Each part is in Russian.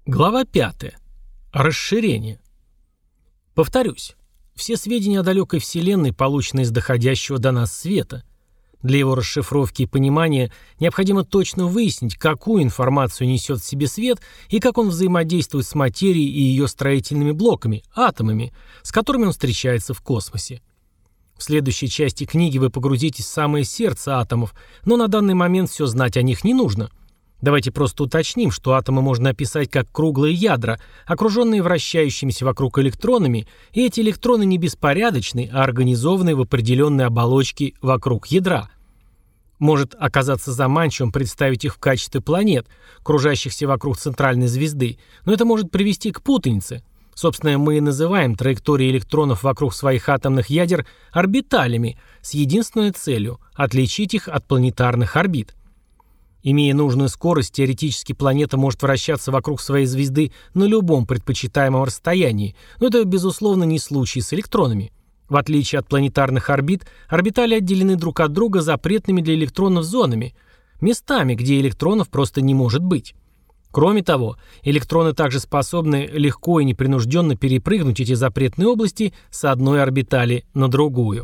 Глава 5. Расширение. Повторюсь, все сведения о далекой Вселенной получены из доходящего до нас света. Для его расшифровки и понимания необходимо точно выяснить, какую информацию несет в себе свет и как он взаимодействует с материей и ее строительными блоками, атомами, с которыми он встречается в космосе. В следующей части книги вы погрузитесь в самое сердце атомов, но на данный момент все знать о них не нужно. Давайте просто уточним, что атомы можно описать как круглые ядра, окруженные вращающимися вокруг электронами, и эти электроны не беспорядочны, а организованы в определенной оболочке вокруг ядра. Может оказаться заманчивым представить их в качестве планет, кружащихся вокруг центральной звезды, но это может привести к путанице. Собственно, мы и называем траектории электронов вокруг своих атомных ядер орбиталями с единственной целью – отличить их от планетарных орбит. Имея нужную скорость, теоретически планета может вращаться вокруг своей звезды на любом предпочитаемом расстоянии, но это, безусловно, не случай с электронами. В отличие от планетарных орбит, орбитали отделены друг от друга запретными для электронов зонами, местами, где электронов просто не может быть. Кроме того, электроны также способны легко и непринужденно перепрыгнуть эти запретные области с одной орбитали на другую.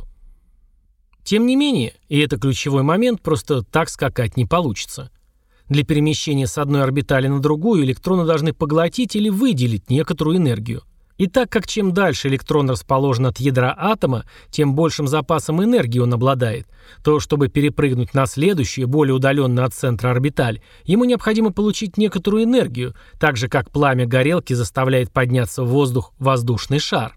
Тем не менее, и это ключевой момент, просто так скакать не получится. Для перемещения с одной орбитали на другую электроны должны поглотить или выделить некоторую энергию. И так как чем дальше электрон расположен от ядра атома, тем большим запасом энергии он обладает, то чтобы перепрыгнуть на следующую, более удаленную от центра орбиталь, ему необходимо получить некоторую энергию, так же как пламя горелки заставляет подняться в воздух воздушный шар.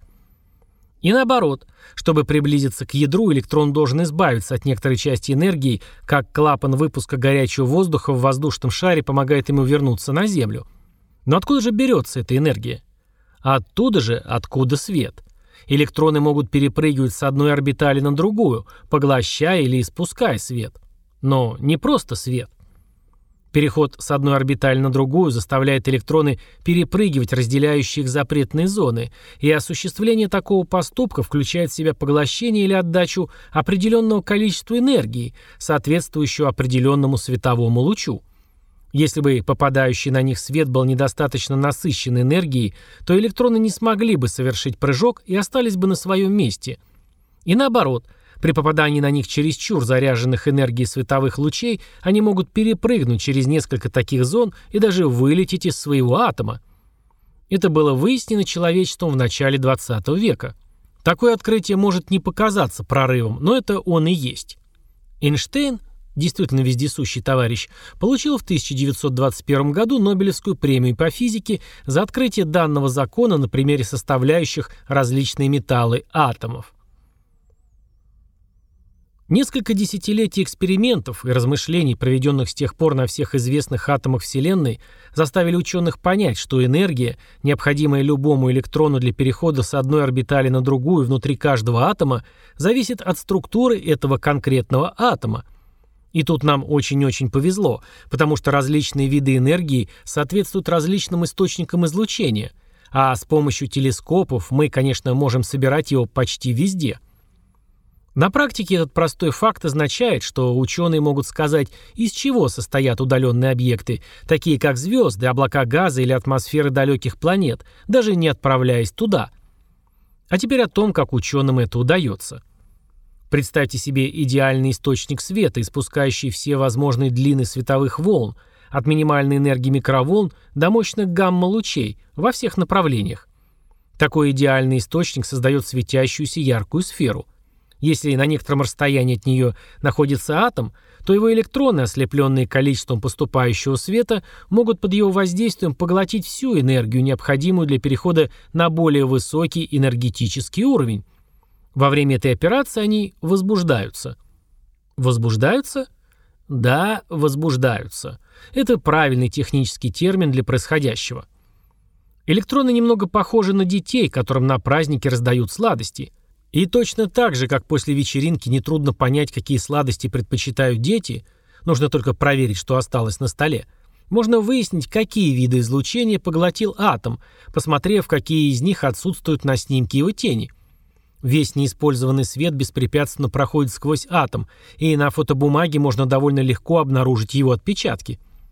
И наоборот, чтобы приблизиться к ядру, электрон должен избавиться от некоторой части энергии, как клапан выпуска горячего воздуха в воздушном шаре помогает ему вернуться на Землю. Но откуда же берется эта энергия? Оттуда же, откуда свет. Электроны могут перепрыгивать с одной орбитали на другую, поглощая или испуская свет. Но не просто свет. Переход с одной орбитали на другую заставляет электроны перепрыгивать разделяющие их запретные зоны, и осуществление такого поступка включает в себя поглощение или отдачу определенного количества энергии, соответствующего определенному световому лучу. Если бы попадающий на них свет был недостаточно насыщен энергией, то электроны не смогли бы совершить прыжок и остались бы на своем месте. И наоборот, при попадании на них чересчур заряженных энергией световых лучей, они могут перепрыгнуть через несколько таких зон и даже вылететь из своего атома. Это было выяснено человечеством в начале 20 века. Такое открытие может не показаться прорывом, но это он и есть. Эйнштейн, действительно вездесущий товарищ, получил в 1921 году Нобелевскую премию по физике за открытие данного закона на примере составляющих различные металлы атомов. Несколько десятилетий экспериментов и размышлений, проведенных с тех пор на всех известных атомах Вселенной, заставили ученых понять, что энергия, необходимая любому электрону для перехода с одной орбитали на другую внутри каждого атома, зависит от структуры этого конкретного атома. И тут нам очень-очень повезло, потому что различные виды энергии соответствуют различным источникам излучения, а с помощью телескопов мы, конечно, можем собирать его почти везде. На практике этот простой факт означает, что ученые могут сказать, из чего состоят удаленные объекты, такие как звезды, облака газа или атмосферы далеких планет, даже не отправляясь туда. А теперь о том, как ученым это удается. Представьте себе идеальный источник света, испускающий все возможные длины световых волн, от минимальной энергии микроволн до мощных гамма-лучей во всех направлениях. Такой идеальный источник создает светящуюся яркую сферу. Если на некотором расстоянии от нее находится атом, то его электроны, ослепленные количеством поступающего света, могут под его воздействием поглотить всю энергию, необходимую для перехода на более высокий энергетический уровень. Во время этой операции они возбуждаются. Возбуждаются? Да, возбуждаются. Это правильный технический термин для происходящего. Электроны немного похожи на детей, которым на празднике раздают сладости. И точно так же, как после вечеринки нетрудно понять, какие сладости предпочитают дети, нужно только проверить, что осталось на столе, можно выяснить, какие виды излучения поглотил атом, посмотрев, какие из них отсутствуют на снимке его тени. Весь неиспользованный свет беспрепятственно проходит сквозь атом, и на фотобумаге можно довольно легко обнаружить его отпечатки.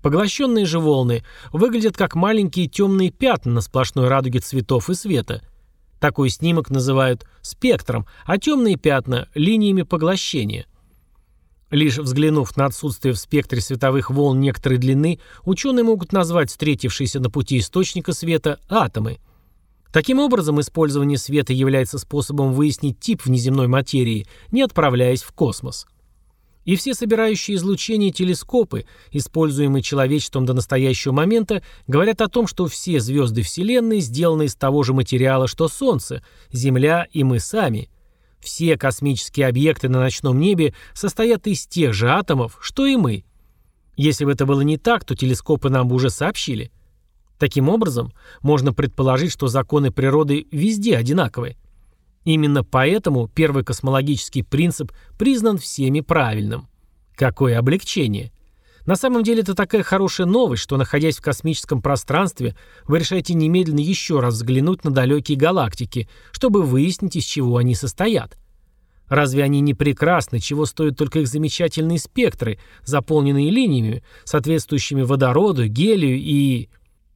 Поглощенные же волны выглядят как маленькие темные пятна на сплошной радуге цветов и света. Такой снимок называют спектром, а темные пятна – линиями поглощения. Лишь взглянув на отсутствие в спектре световых волн некоторой длины, ученые могут назвать встретившиеся на пути источника света атомы. Таким образом, использование света является способом выяснить тип внеземной материи, не отправляясь в космос. И все собирающие излучение телескопы, используемые человечеством до настоящего момента, говорят о том, что все звезды Вселенной сделаны из того же материала, что Солнце, Земля и мы сами. Все космические объекты на ночном небе состоят из тех же атомов, что и мы. Если бы это было не так, то телескопы нам бы уже сообщили. Таким образом, можно предположить, что законы природы везде одинаковы. Именно поэтому первый космологический принцип признан всеми правильным. Какое облегчение! На самом деле это такая хорошая новость, что, находясь в космическом пространстве, вы решаете немедленно еще раз взглянуть на далекие галактики, чтобы выяснить, из чего они состоят. Разве они не прекрасны, чего стоят только их замечательные спектры, заполненные линиями, соответствующими водороду, гелию и...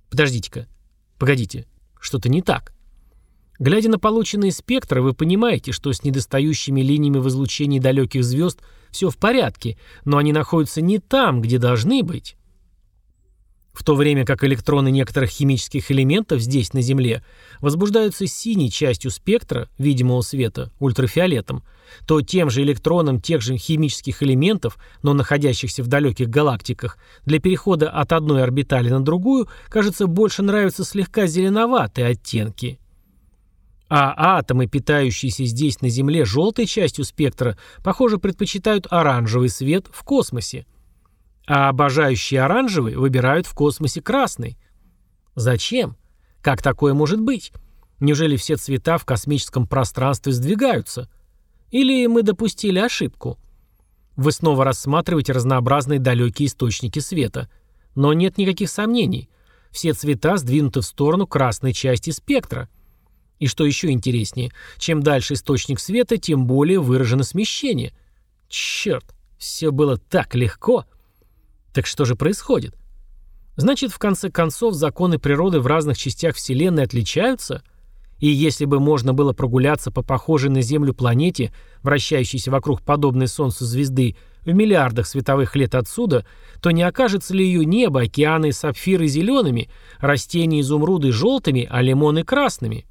Погодите, что-то не так. Глядя на полученные спектры, вы понимаете, что с недостающими линиями в излучении далеких звезд все в порядке, но они находятся не там, где должны быть. В то время как электроны некоторых химических элементов здесь, на Земле, возбуждаются синей частью спектра видимого света, ультрафиолетом, то тем же электронам тех же химических элементов, но находящихся в далеких галактиках, для перехода от одной орбитали на другую, кажется, больше нравятся слегка зеленоватые оттенки. А атомы, питающиеся здесь на Земле желтой частью спектра, похоже, предпочитают оранжевый свет в космосе. А обожающие оранжевый выбирают в космосе красный. Зачем? Как такое может быть? Неужели все цвета в космическом пространстве сдвигаются? Или мы допустили ошибку? Вы снова рассматриваете разнообразные далекие источники света. Но нет никаких сомнений. Все цвета сдвинуты в сторону красной части спектра. И что еще интереснее, чем дальше источник света, тем более выражено смещение. Черт, все было так легко. Так что же происходит? Значит, в конце концов, законы природы в разных частях Вселенной отличаются? И если бы можно было прогуляться по похожей на Землю планете, вращающейся вокруг подобной Солнцу звезды, в миллиардах световых лет отсюда, то не окажется ли ее небо, океаны и сапфиры зелеными, растения изумруды желтыми, а лимоны красными?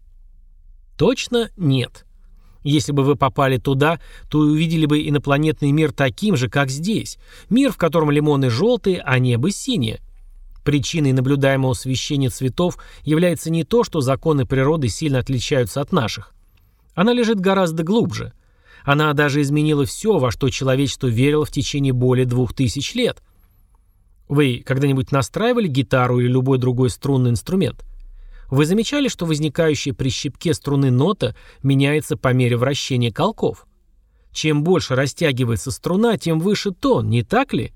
Точно нет. Если бы вы попали туда, то увидели бы инопланетный мир таким же, как здесь. Мир, в котором лимоны желтые, а небо синее. Причиной наблюдаемого смещения цветов является не то, что законы природы сильно отличаются от наших. Она лежит гораздо глубже. Она даже изменила все, во что человечество верило в течение более 2000 лет. Вы когда-нибудь настраивали гитару или любой другой струнный инструмент? Вы замечали, что возникающая при щипке струны нота меняется по мере вращения колков? Чем больше растягивается струна, тем выше тон, не так ли?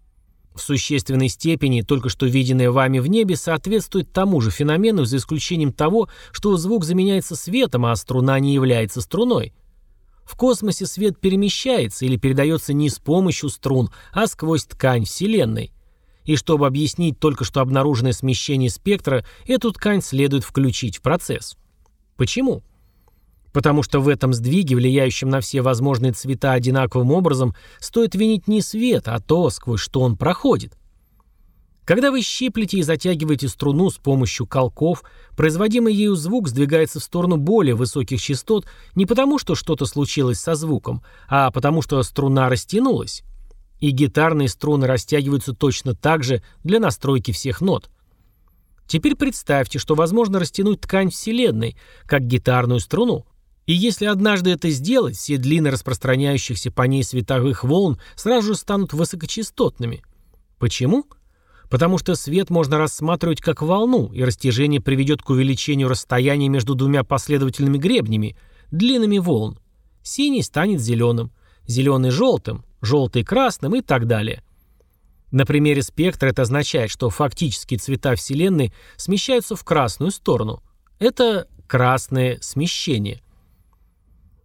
В существенной степени только что виденное вами в небе соответствует тому же феномену, за исключением того, что звук заменяется светом, а струна не является струной. В космосе свет перемещается или передается не с помощью струн, а сквозь ткань Вселенной. И чтобы объяснить только что обнаруженное смещение спектра, эту ткань следует включить в процесс. Почему? Потому что в этом сдвиге, влияющем на все возможные цвета одинаковым образом, стоит винить не свет, а то, сквозь что он проходит. Когда вы щиплете и затягиваете струну с помощью колков, производимый ею звук сдвигается в сторону более высоких частот не потому, что что-то случилось со звуком, а потому, что струна растянулась. И гитарные струны растягиваются точно так же для настройки всех нот. Теперь представьте, что возможно растянуть ткань Вселенной, как гитарную струну. И если однажды это сделать, все длины распространяющихся по ней световых волн сразу же станут высокочастотными. Почему? Потому что свет можно рассматривать как волну, и растяжение приведет к увеличению расстояния между двумя последовательными гребнями, длинами волн. Синий станет зеленым, зеленый желтым, желтый красным и так далее. На примере спектра это означает, что фактические цвета Вселенной смещаются в красную сторону. Это красное смещение.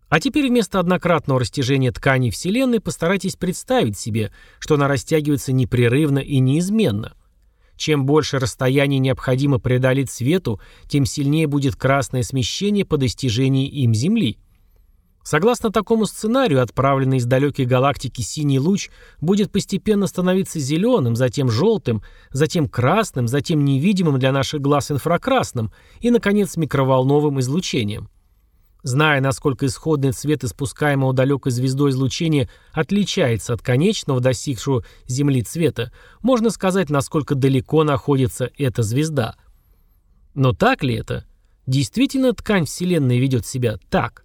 А теперь вместо однократного растяжения тканей Вселенной постарайтесь представить себе, что она растягивается непрерывно и неизменно. Чем больше расстояние необходимо преодолеть свету, тем сильнее будет красное смещение по достижении им Земли. Согласно такому сценарию, отправленный из далекой галактики синий луч будет постепенно становиться зеленым, затем желтым, затем красным, затем невидимым для наших глаз инфракрасным и, наконец, микроволновым излучением. Зная, насколько исходный цвет испускаемого далекой звездой излучения отличается от конечного, достигшего Земли цвета, можно сказать, насколько далеко находится эта звезда. Но так ли это? Действительно, ткань Вселенной ведет себя так?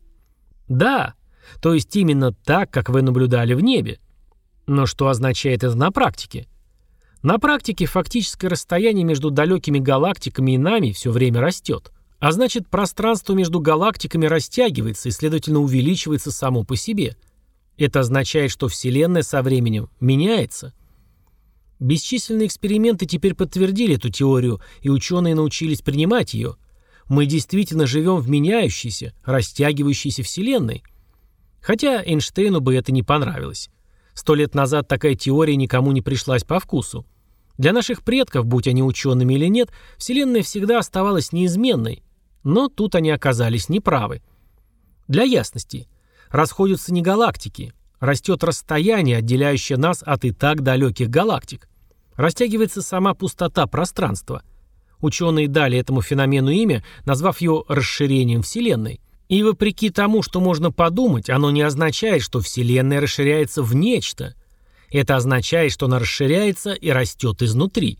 Да, то есть именно так, как вы наблюдали в небе. Но что означает это на практике? На практике фактическое расстояние между далекими галактиками и нами все время растет. А значит, пространство между галактиками растягивается и, следовательно, увеличивается само по себе. Это означает, что Вселенная со временем меняется. Бесчисленные эксперименты теперь подтвердили эту теорию, и ученые научились принимать ее. Мы действительно живем в меняющейся, растягивающейся Вселенной. Хотя Эйнштейну бы это не понравилось. 100 лет назад такая теория никому не пришлась по вкусу. Для наших предков, будь они учеными или нет, Вселенная всегда оставалась неизменной. Но тут они оказались неправы. Для ясности, расходятся не галактики, растет расстояние, отделяющее нас от и так далеких галактик. Растягивается сама пустота пространства. Ученые дали этому феномену имя, назвав его расширением Вселенной. И вопреки тому, что можно подумать, оно не означает, что Вселенная расширяется в нечто. Это означает, что она расширяется и растет изнутри.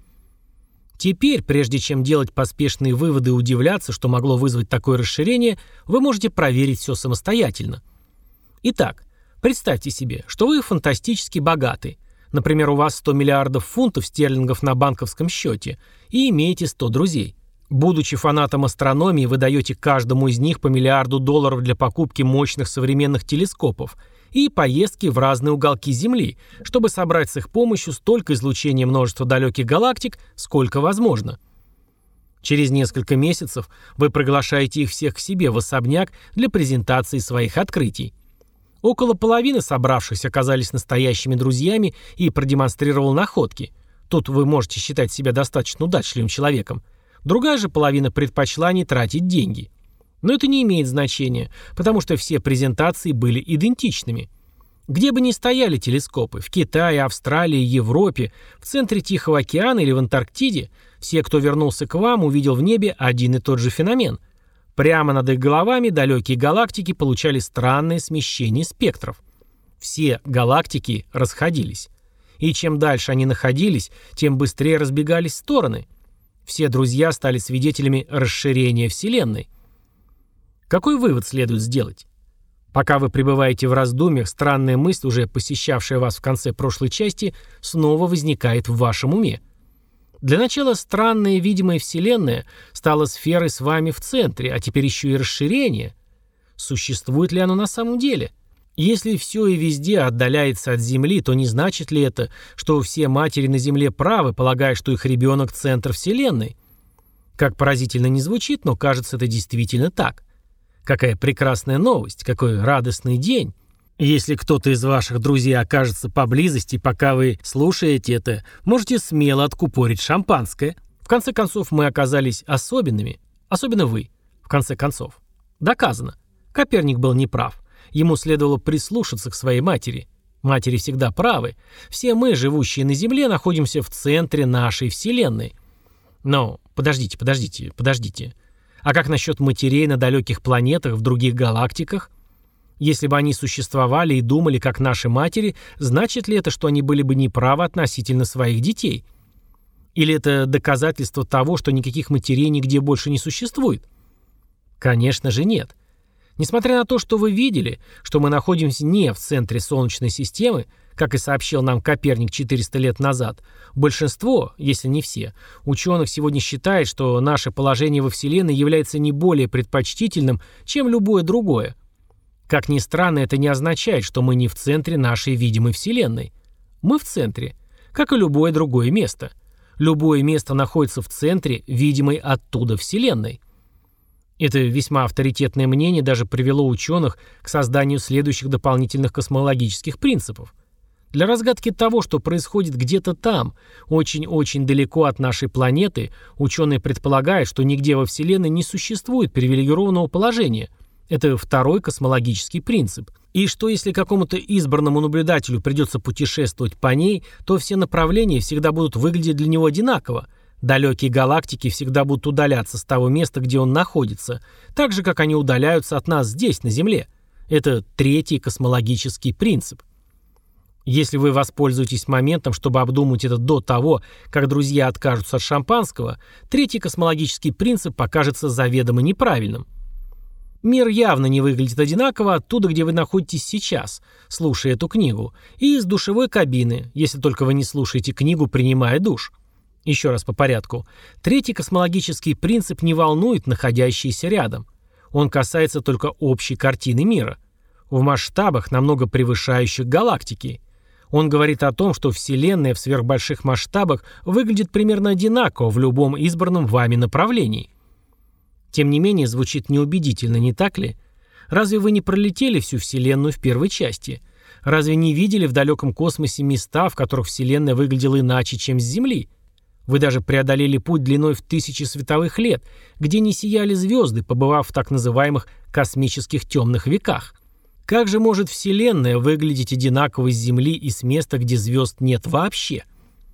Теперь, прежде чем делать поспешные выводы и удивляться, что могло вызвать такое расширение, вы можете проверить все самостоятельно. Итак, представьте себе, что вы фантастически богаты. Например, у вас 100 миллиардов фунтов стерлингов на банковском счете и имеете 100 друзей. Будучи фанатом астрономии, вы даете каждому из них по $1 миллиард для покупки мощных современных телескопов и поездки в разные уголки Земли, чтобы собрать с их помощью столько излучения множества далеких галактик, сколько возможно. Через несколько месяцев вы приглашаете их всех к себе в особняк для презентации своих открытий. Около половины собравшихся оказались настоящими друзьями и продемонстрировал находки. Тут вы можете считать себя достаточно удачливым человеком. Другая же половина предпочла не тратить деньги. Но это не имеет значения, потому что все презентации были идентичными. Где бы ни стояли телескопы, в Китае, Австралии, Европе, в центре Тихого океана или в Антарктиде, все, кто вернулся к вам, увидел в небе один и тот же феномен. Прямо над их головами далекие галактики получали странное смещение спектров. Все галактики расходились. И чем дальше они находились, тем быстрее разбегались стороны. Все друзья стали свидетелями расширения Вселенной. Какой вывод следует сделать? Пока вы пребываете в раздумьях, странная мысль, уже посещавшая вас в конце прошлой части, снова возникает в вашем уме. Для начала странная видимая Вселенная стала сферой с вами в центре, а теперь еще и расширение. Существует ли оно на самом деле? Если все и везде отдаляется от Земли, то не значит ли это, что все матери на Земле правы, полагая, что их ребенок – центр Вселенной? Как поразительно не звучит, но кажется, это действительно так. Какая прекрасная новость, какой радостный день. Если кто-то из ваших друзей окажется поблизости, пока вы слушаете это, можете смело откупорить шампанское. В конце концов, мы оказались особенными. Особенно вы. В конце концов. Доказано. Коперник был неправ. Ему следовало прислушаться к своей матери. Матери всегда правы. Все мы, живущие на Земле, находимся в центре нашей Вселенной. Но подождите. А как насчет матерей на далеких планетах, в других галактиках? Если бы они существовали и думали, как наши матери, значит ли это, что они были бы неправы относительно своих детей? Или это доказательство того, что никаких матерей нигде больше не существует? Конечно же нет. Несмотря на то, что вы видели, что мы находимся не в центре Солнечной системы, как и сообщил нам Коперник 400 лет назад, большинство, если не все, ученых сегодня считает, что наше положение во Вселенной является не более предпочтительным, чем любое другое. Как ни странно, это не означает, что мы не в центре нашей видимой Вселенной. Мы в центре, как и любое другое место. Любое место находится в центре видимой оттуда Вселенной. Это весьма авторитетное мнение даже привело ученых к созданию следующих дополнительных космологических принципов. Для разгадки того, что происходит где-то там, очень-очень далеко от нашей планеты, ученые предполагают, что нигде во Вселенной не существует привилегированного положения. Это второй космологический принцип. И что если какому-то избранному наблюдателю придется путешествовать по ней, то все направления всегда будут выглядеть для него одинаково. Далекие галактики всегда будут удаляться с того места, где он находится, так же, как они удаляются от нас здесь, на Земле. Это третий космологический принцип. Если вы воспользуетесь моментом, чтобы обдумать это до того, как друзья откажутся от шампанского, третий космологический принцип покажется заведомо неправильным. Мир явно не выглядит одинаково оттуда, где вы находитесь сейчас, слушая эту книгу, и из душевой кабины, если только вы не слушаете книгу, принимая душ. Еще раз по порядку. Третий космологический принцип не волнует находящиеся рядом. Он касается только общей картины мира, в масштабах, намного превышающих галактики. Он говорит о том, что Вселенная в сверхбольших масштабах выглядит примерно одинаково в любом избранном вами направлении. Тем не менее, звучит неубедительно, не так ли? Разве вы не пролетели всю Вселенную в первой части? Разве не видели в далеком космосе места, в которых Вселенная выглядела иначе, чем с Земли? Вы даже преодолели путь длиной в тысячи световых лет, где не сияли звезды, побывав в так называемых космических темных веках. Как же может Вселенная выглядеть одинаково с Земли и с места, где звезд нет вообще?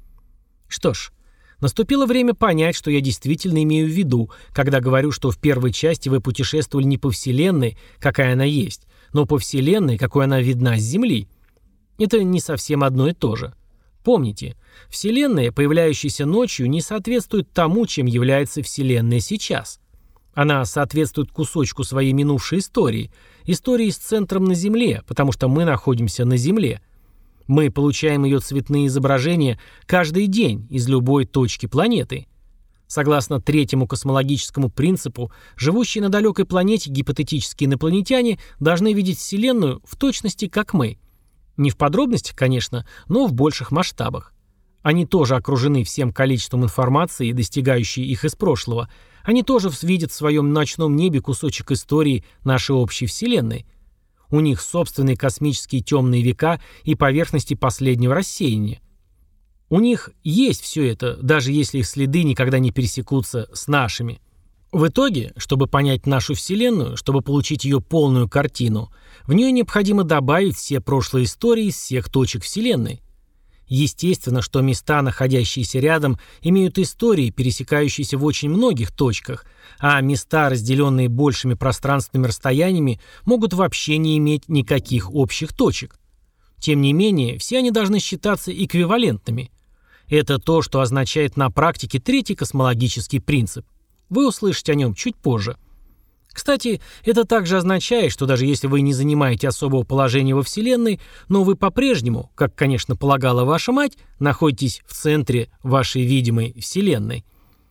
Что ж, наступило время понять, что я действительно имею в виду, когда говорю, что в первой части вы путешествовали не по Вселенной, какая она есть, но по Вселенной, какой она видна с Земли. Это не совсем одно и то же. Помните, Вселенная, появляющаяся ночью, не соответствует тому, чем является Вселенная сейчас. Она соответствует кусочку своей минувшей истории с центром на Земле, потому что мы находимся на Земле. Мы получаем ее цветные изображения каждый день из любой точки планеты. Согласно третьему космологическому принципу, живущие на далекой планете гипотетические инопланетяне должны видеть Вселенную в точности, как мы. Не в подробностях, конечно, но в больших масштабах. Они тоже окружены всем количеством информации, достигающей их из прошлого. Они тоже видят в своем ночном небе кусочек истории нашей общей Вселенной. У них собственные космические темные века и поверхности последнего рассеяния. У них есть все это, даже если их следы никогда не пересекутся с нашими. В итоге, чтобы понять нашу Вселенную, чтобы получить ее полную картину, в нее необходимо добавить все прошлые истории из всех точек Вселенной. Естественно, что места, находящиеся рядом, имеют истории, пересекающиеся в очень многих точках, а места, разделенные большими пространственными расстояниями, могут вообще не иметь никаких общих точек. Тем не менее, все они должны считаться эквивалентными. Это то, что означает на практике третий космологический принцип. Вы услышите о нем чуть позже. Кстати, это также означает, что даже если вы не занимаете особого положения во Вселенной, но вы по-прежнему, как, конечно, полагала ваша мать, находитесь в центре вашей видимой Вселенной.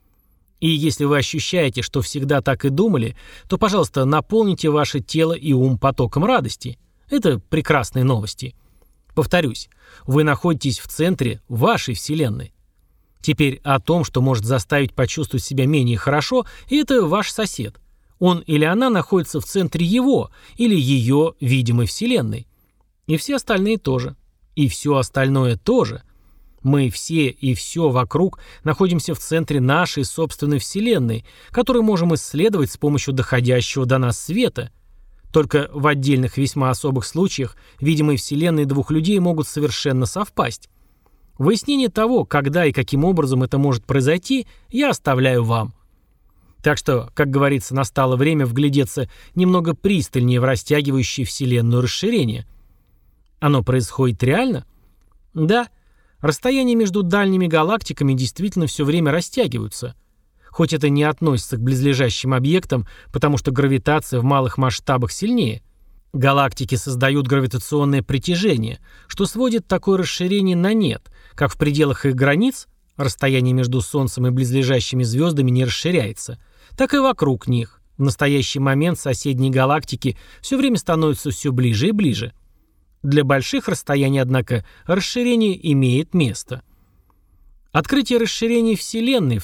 И если вы ощущаете, что всегда так и думали, то, пожалуйста, наполните ваше тело и ум потоком радости. Это прекрасные новости. Повторюсь, вы находитесь в центре вашей Вселенной. Теперь о том, что может заставить почувствовать себя менее хорошо, это ваш сосед. Он или она находится в центре его или ее видимой Вселенной. И все остальные тоже. И все остальное тоже. Мы все и все вокруг находимся в центре нашей собственной Вселенной, которую можем исследовать с помощью доходящего до нас света. Только в отдельных весьма особых случаях видимые Вселенные двух людей могут совершенно совпасть. Выяснение того, когда и каким образом это может произойти, я оставляю вам. Так что, как говорится, настало время вглядеться немного пристальнее в растягивающее Вселенную расширение. Оно происходит реально? Да. Расстояния между дальними галактиками действительно все время растягиваются. Хоть это не относится к близлежащим объектам, потому что гравитация в малых масштабах сильнее. Галактики создают гравитационное притяжение, что сводит такое расширение на нет, как в пределах их границ, расстояние между Солнцем и близлежащими звездами не расширяется, так и вокруг них. В настоящий момент соседние галактики все время становятся все ближе и ближе. Для больших расстояний, однако, расширение имеет место. Открытие расширения Вселенной в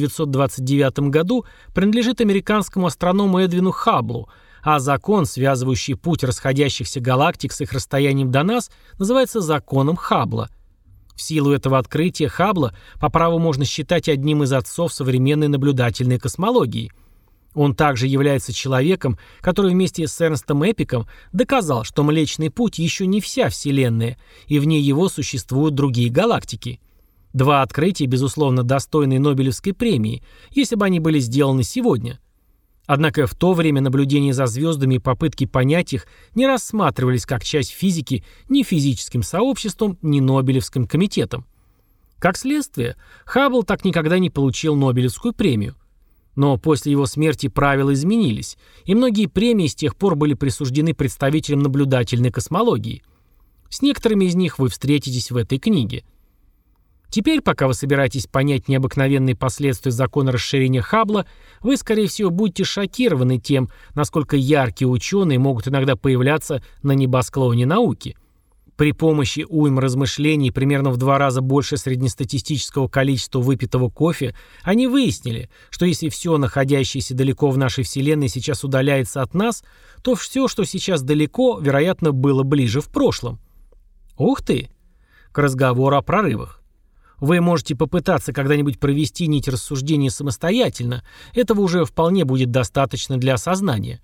1929 году принадлежит американскому астроному Эдвину Хабблу, а закон, связывающий путь расходящихся галактик с их расстоянием до нас, называется законом Хаббла. В силу этого открытия Хаббла по праву можно считать одним из отцов современной наблюдательной космологии. Он также является человеком, который вместе с Эрнстом Эпиком доказал, что Млечный Путь еще не вся Вселенная, и вне его существуют другие галактики. Два открытия, безусловно, достойны Нобелевской премии, если бы они были сделаны сегодня. Однако в то время наблюдения за звездами и попытки понять их не рассматривались как часть физики ни физическим сообществом, ни Нобелевским комитетом. Как следствие, Хаббл так никогда не получил Нобелевскую премию. Но после его смерти правила изменились, и многие премии с тех пор были присуждены представителям наблюдательной космологии. С некоторыми из них вы встретитесь в этой книге. Теперь, пока вы собираетесь понять необыкновенные последствия закона расширения Хаббла, вы, скорее всего, будете шокированы тем, насколько яркие ученые могут иногда появляться на небосклоне науки. При помощи уйм размышлений примерно в 2 раза больше среднестатистического количества выпитого кофе они выяснили, что если все, находящееся далеко в нашей Вселенной, сейчас удаляется от нас, то все, что сейчас далеко, вероятно, было ближе в прошлом. Ух ты! К разговору о прорывах. Вы можете попытаться когда-нибудь провести нить рассуждения самостоятельно, этого уже вполне будет достаточно для осознания.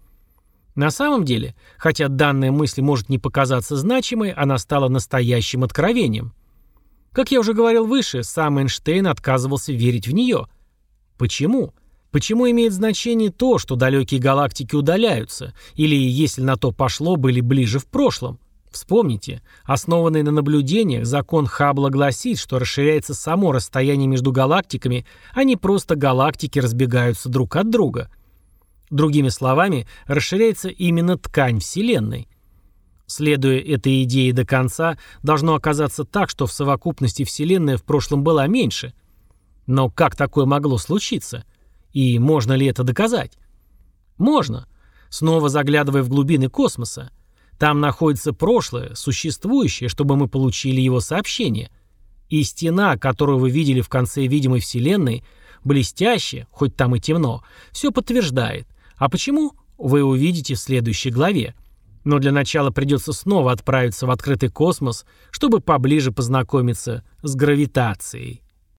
На самом деле, хотя данная мысль может не показаться значимой, она стала настоящим откровением. Как я уже говорил выше, сам Эйнштейн отказывался верить в нее. Почему? Почему имеет значение то, что далекие галактики удаляются, или, если на то пошло, были ближе в прошлом? Вспомните, основанный на наблюдениях, закон Хаббла гласит, что расширяется само расстояние между галактиками, а не просто галактики разбегаются друг от друга. Другими словами, расширяется именно ткань Вселенной. Следуя этой идее до конца, должно оказаться так, что в совокупности Вселенная в прошлом была меньше. Но как такое могло случиться? И можно ли это доказать? Можно. Снова заглядывая в глубины космоса. Там находится прошлое, существующее, чтобы мы получили его сообщение. И стена, которую вы видели в конце видимой Вселенной, блестящая, хоть там и темно, все подтверждает. А почему, вы увидите в следующей главе. Но для начала придется снова отправиться в открытый космос, чтобы поближе познакомиться с гравитацией.